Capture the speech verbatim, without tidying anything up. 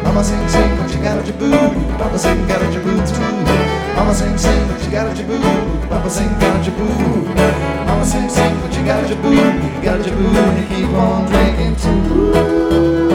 Mama sing, sing, what you got at your boo. Papa sing, got at your boo too. Mama sing, sing, what you got at your boo. Papa sing, got at your boo. Mama sing, sing, what you got at your boo. You got at your boo and you keep on drinking too.